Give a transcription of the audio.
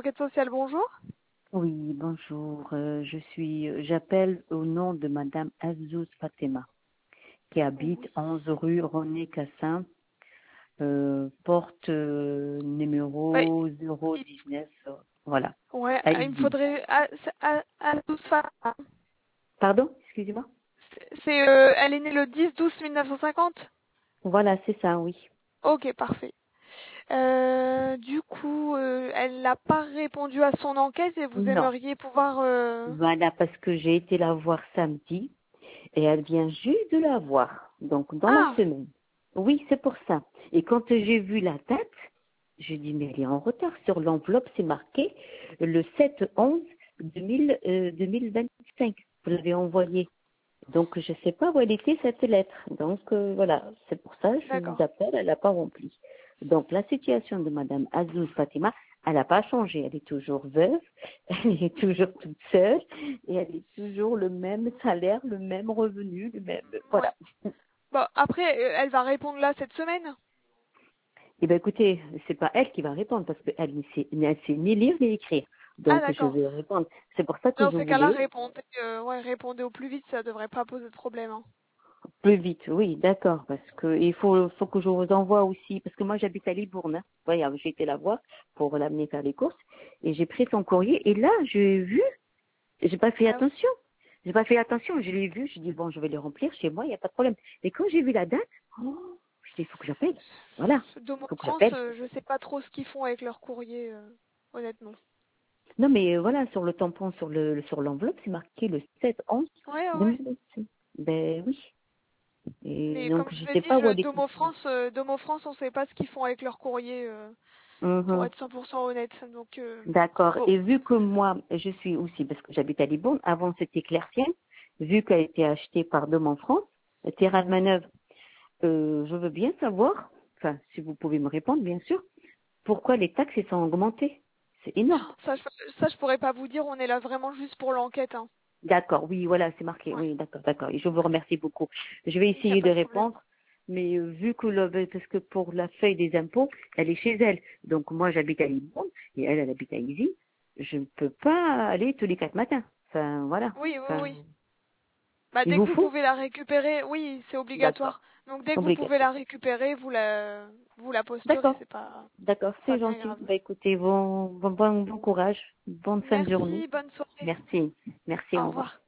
Enquête sociale, bonjour. Oui, bonjour. J'appelle au nom de Madame Azouz Fatema, qui habite Oui. 11 rue René Cassin, porte Ouais, numéro il, 019. Voilà. ouais, À il me Ivry. faudrait... à 12 femmes. Pardon, excusez-moi. Elle est née le 10-12-1950. Voilà, c'est ça, oui. Ok, parfait. Du coup, elle n'a pas répondu à son enquête et vous Non. aimeriez pouvoir... Voilà, parce que j'ai été la voir samedi et elle vient juste de la voir. Donc, dans la Ah, semaine. Oui, c'est pour ça. Et quand j'ai vu la date, j'ai dit, mais elle est en retard. Sur l'enveloppe, c'est marqué le 7-11-2025. Vous l'avez envoyé. Donc, je ne sais pas où elle était, cette lettre. Donc, voilà. C'est pour ça que je vous d'accord. appelle. Elle n'a pas rempli. Donc, la situation de Madame Azouz Fatima, elle n'a pas changé. Elle est toujours veuve. Elle est toujours toute seule. Et elle est toujours le même salaire, le même revenu, le même. Ouais. Voilà. Bon, après, elle va répondre là cette semaine. Eh bien, écoutez, c'est pas elle qui va répondre parce qu'elle ne sait ni lire ni écrire. Ah, Donc, je d'accord. vais répondre. C'est pour ça que Dans je ces cas-là, voulais répondez au plus vite, ça devrait pas poser de problème, hein. plus vite. Oui, d'accord, parce que il faut que je vous envoie aussi, parce que moi j'habite à Libourne. Hein. Voyez, j'ai été la voir pour l'amener faire les courses et j'ai pris son courrier et là j'ai vu, j'ai pas fait Ah oui. attention. J'ai pas fait attention, je l'ai vu, je dis bon, je vais le remplir chez moi, il n'y a pas de problème. Et quand j'ai vu la date, je dis il faut que j'appelle. Voilà, Domo il faut que France, j'appelle. je sais pas trop ce qu'ils font avec leur courrier, honnêtement. Non, mais voilà, sur le tampon, sur l'enveloppe, c'est marqué le 7-11 Ouais, ouais. 2025. Ben oui. Et Mais donc, comme je je l'ai sais dit, pas où elle est couchée. Domo France, on sait pas ce qu'ils font avec leur courrier, pour Mhm. être 100% honnête. Donc, D'accord. bon. Et vu que moi, je suis aussi, parce que j'habite à Libourne, avant c'était Claircienne, vu qu'elle a été achetée par Dom en France, Terrain de Manœuvre, je veux bien savoir, enfin, si vous pouvez me répondre, bien sûr, pourquoi les taxes elles sont augmentées. C'est énorme. Ça, je pourrais pas vous dire, on est là vraiment juste pour l'enquête, hein. D'accord, oui, voilà, c'est marqué. Ouais. Oui, d'accord, d'accord. Et je vous remercie beaucoup. Je vais Il n'y a essayer pas de de problème. répondre, mais vu que parce que pour la feuille des impôts, elle est chez elle. Donc moi, j'habite à Libourne et elle habite à Ivry. Je ne peux pas aller tous les 4 matins. Enfin, voilà. Oui, oui, Enfin, oui. Bah, il dès que vous vous faut? pouvez la récupérer, oui, c'est obligatoire. D'accord. Donc, dès que vous pouvez Obligatoire. la récupérer, vous la posterez, D'accord. D'accord, c'est pas c'est bien gentil. grave. Bah écoutez, bon courage. Bonne fin de journée. Merci, bonne soirée. Merci. Merci, Au au revoir. revoir.